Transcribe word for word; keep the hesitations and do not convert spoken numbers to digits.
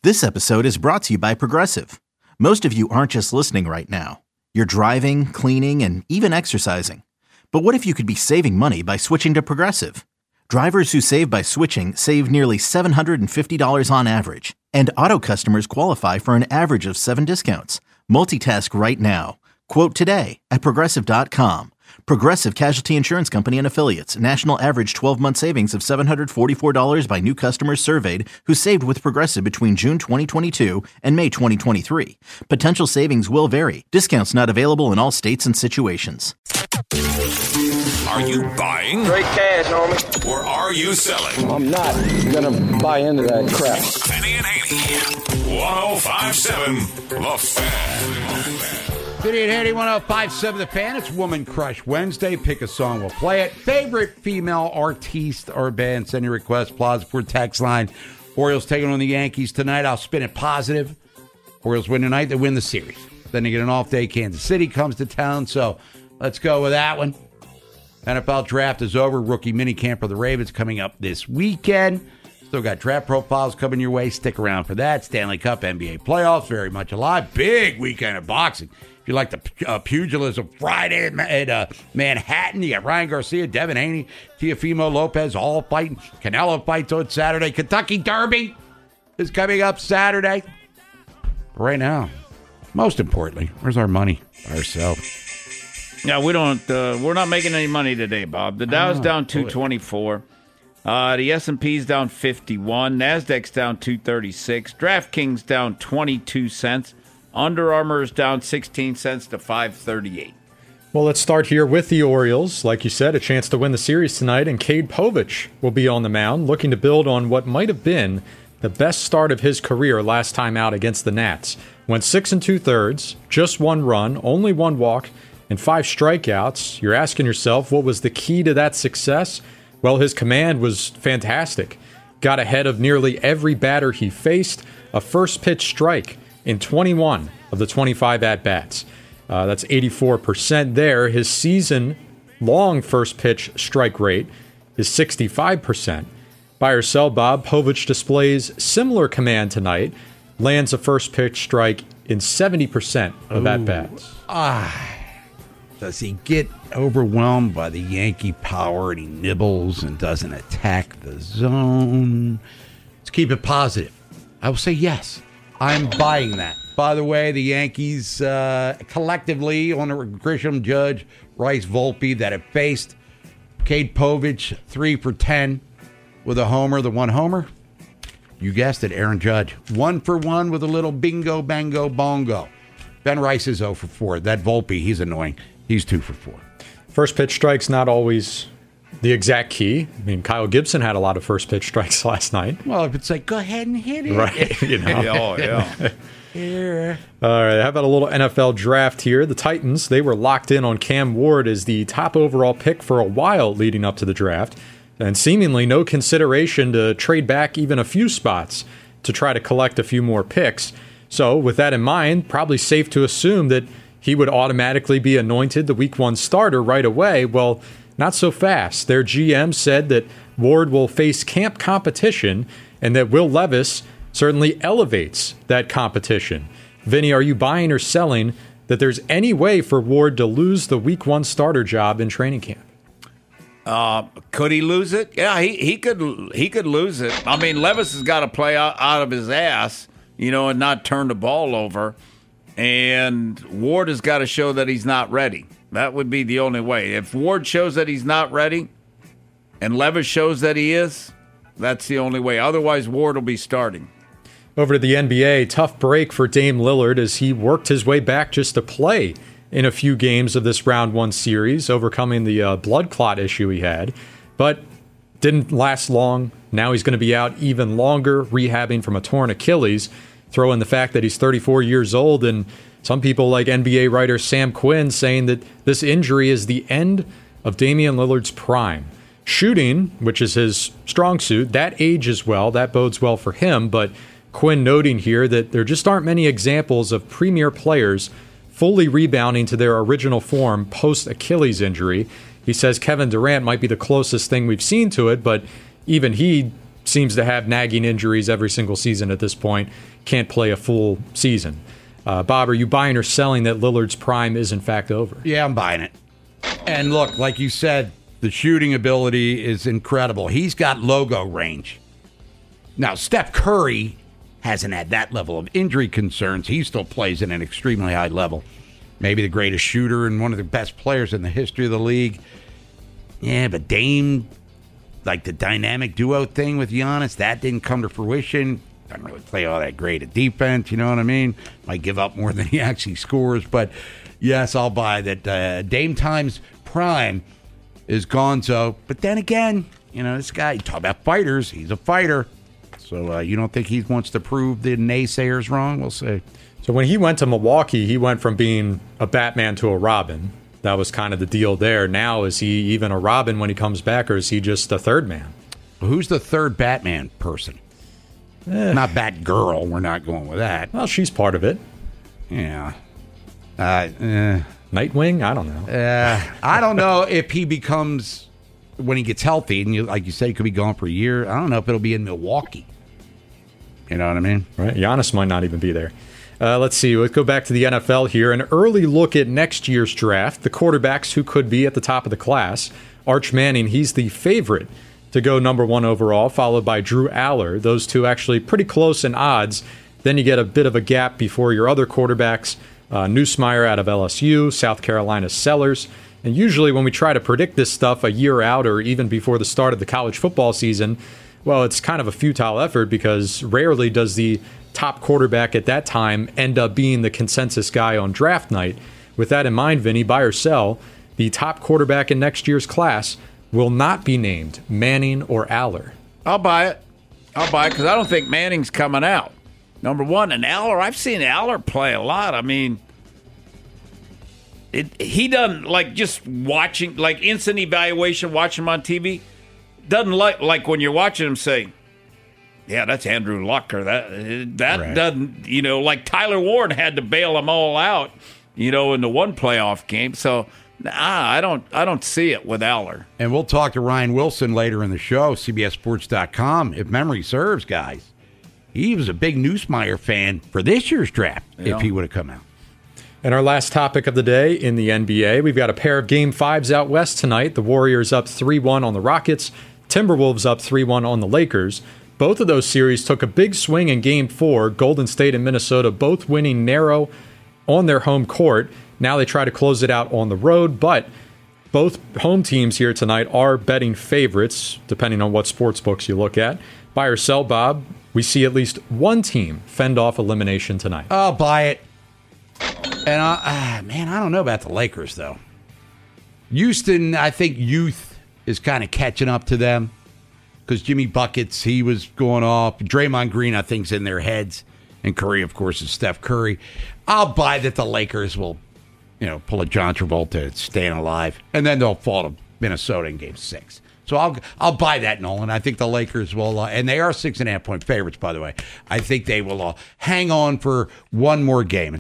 This episode is brought to you by Progressive. Most of you aren't just listening right now. You're driving, cleaning, and even exercising. But what if you could be saving money by switching to Progressive? Drivers who save by switching save nearly seven hundred fifty dollars on average. And auto customers qualify for an average of seven discounts. Multitask right now. Quote today at Progressive dot com. Progressive Casualty Insurance Company and Affiliates. National average twelve-month savings of seven hundred forty-four dollars by new customers surveyed who saved with Progressive between June twenty twenty-two and May twenty twenty-three. Potential savings will vary. Discounts not available in all states and situations. Are you buying? Straight cash, homie. Or are you selling? I'm not going to buy into that crap. Benny and Haney. one oh five seven The Fan. Benny and Haney, one oh five seven The Fan. It's Woman Crush Wednesday. Pick a song, we'll play it. Favorite female artiste or band? Send your request. Plaza for text line. Orioles taking on the Yankees tonight. I'll spin it positive. Orioles win tonight. They win the series. Then they get an off day. Kansas City comes to town. So let's go with that one. N F L draft is over. Rookie minicamp for the Ravens coming up this weekend. Still got draft profiles coming your way. Stick around for that. Stanley Cup, N B A playoffs, very much alive. Big weekend of boxing. If you like the uh, pugilism Friday at, at uh, Manhattan, you got Ryan Garcia, Devin Haney, Teofimo Lopez all fighting. Canelo fights on Saturday. Kentucky Derby is coming up Saturday. But right now, most importantly, where's our money? Ourselves. Yeah, we don't. Uh, we're not making any money today, Bob. The Dow's oh, down two twenty-four. Uh, the S and P's down fifty-one. Nasdaq's down two thirty-six. DraftKings down twenty-two cents. Under Armour is down sixteen cents to five thirty-eight. Well, let's start here with the Orioles. Like you said, a chance to win the series tonight, and Cade Povich will be on the mound, looking to build on what might have been the best start of his career last time out against the Nats. Went six and two thirds, just one run, only one walk, and five strikeouts. You're asking yourself, what was the key to that success? Well, his command was fantastic. Got ahead of nearly every batter he faced. A first pitch strike in twenty-one of the twenty-five at-bats. Uh, that's eighty-four percent there. His season-long first pitch strike rate is sixty-five percent. Buy or sell, Bob, Povich displays similar command tonight. Lands a first pitch strike in seventy percent of at-bats. Ah. Does he get overwhelmed by the Yankee power and he nibbles and doesn't attack the zone? Let's keep it positive. I will say yes. I'm buying that. By the way, the Yankees uh, collectively on the Grisham, Judge, Rice, Volpe that have faced Cade Povich, three for ten with a homer. The one homer, you guessed it, Aaron Judge. One for one with a little bingo, bango, bongo. Ben Rice is oh for four. That Volpe, he's annoying. He's two for four. First pitch strike's not always the exact key. I mean, Kyle Gibson had a lot of first pitch strikes last night. Well, if it's like, go ahead and hit it. Right. You know. Oh, yeah. Yeah. All right. How about a little N F L draft here? The Titans, they were locked in on Cam Ward as the top overall pick for a while leading up to the draft. And seemingly no consideration to trade back even a few spots to try to collect a few more picks. So with that in mind, probably safe to assume that he would automatically be anointed the week one starter right away. Well, not so fast. Their G M said that Ward will face camp competition and that Will Levis certainly elevates that competition. Vinny, are you buying or selling that there's any way for Ward to lose the week one starter job in training camp? Uh, could he lose it? Yeah, he, he could he could lose it. I mean, Levis has got to play out, out of his ass, you know, and not turn the ball over. And Ward has got to show that he's not ready. That would be the only way. If Ward shows that he's not ready and Levis shows that he is, that's the only way. Otherwise, Ward will be starting. Over to the N B A, tough break for Dame Lillard as he worked his way back just to play in a few games of this round one series, overcoming the uh, blood clot issue he had. But didn't last long. Now he's going to be out even longer, rehabbing from a torn Achilles. Throw in the fact that he's thirty-four years old, and some people like N B A writer Sam Quinn saying that this injury is the end of Damian Lillard's prime. Shooting, which is his strong suit, that ages well. That bodes well for him, but Quinn noting here that there just aren't many examples of premier players fully rebounding to their original form post-Achilles injury. He says Kevin Durant might be the closest thing we've seen to it, but even he seems to have nagging injuries every single season at this point. Can't play a full season. Uh, Bob, are you buying or selling that Lillard's prime is in fact over? Yeah, I'm buying it. And look, like you said, the shooting ability is incredible. He's got logo range. Now, Steph Curry hasn't had that level of injury concerns. He still plays at an extremely high level. Maybe the greatest shooter and one of the best players in the history of the league. Yeah, but Dame, like the dynamic duo thing with Giannis, that didn't come to fruition. Doesn't really play all that great at defense, you know what I mean? Might give up more than he actually scores. But, yes, I'll buy that uh, Dame Time's prime is gonzo. But then again, you know, this guy, you talk about fighters, he's a fighter. So uh, you don't think he wants to prove the naysayers wrong? We'll see. So when he went to Milwaukee, he went from being a Batman to a Robin. That was kind of the deal there. Now, is he even a Robin when he comes back, or is he just a third man? Who's the third Batman person? Eh. Not Batgirl. We're not going with that. Well, she's part of it. Yeah. Uh, eh. Nightwing? I don't know. Uh, I don't know if he becomes, when he gets healthy, and you, like you say, he could be gone for a year. I don't know if it'll be in Milwaukee. You know what I mean? Right. Giannis might not even be there. Uh, let's see. Let's go back to the N F L here. An early look at next year's draft. The quarterbacks who could be at the top of the class. Arch Manning, he's the favorite to go number one overall, followed by Drew Aller. Those two actually pretty close in odds. Then you get a bit of a gap before your other quarterbacks. Uh, Newsmeyer out of L S U, South Carolina Sellers. And usually when we try to predict this stuff a year out or even before the start of the college football season, well, it's kind of a futile effort because rarely does the top quarterback at that time end up being the consensus guy on draft night. With that in mind, Vinny, buy or sell, the top quarterback in next year's class will not be named Manning or Aller. I'll buy it. I'll buy it because I don't think Manning's coming out. Number one, and Aller, I've seen Aller play a lot. I mean, it, he doesn't, like, just watching, like, instant evaluation, watching him on T V, doesn't like, like when you're watching him say, yeah, that's Andrew Luck, or that, that right. doesn't, you know, like Tyler Ward had to bail them all out, you know, in the one playoff game. So, nah, I don't I don't see it with Aller. And we'll talk to Ryan Wilson later in the show, C B S Sports dot com, if memory serves, guys. He was a big Newsmeyer fan for this year's draft, yeah. if he would have come out. And our last topic of the day in the N B A, we've got a pair of Game fives out west tonight. The Warriors up three one on the Rockets. Timberwolves up three one on the Lakers. Both of those series took a big swing in Game four. Golden State and Minnesota both winning narrow on their home court. Now they try to close it out on the road, but both home teams here tonight are betting favorites, depending on what sports books you look at. Buy or sell, Bob, we see at least one team fend off elimination tonight. I'll buy it. And, I, uh, man, I don't know about the Lakers, though. Houston, I think youth is kind of catching up to them. Because Jimmy Buckets, he was going off. Draymond Green, I think, is in their heads. And Curry, of course, is Steph Curry. I'll buy that the Lakers will, you know, pull a John Travolta, staying alive. And then they'll fall to Minnesota in Game six. So I'll I'll buy that, Nolan. I think the Lakers will, uh, and they are six and a half point favorites, by the way. I think they will uh, hang on for one more game.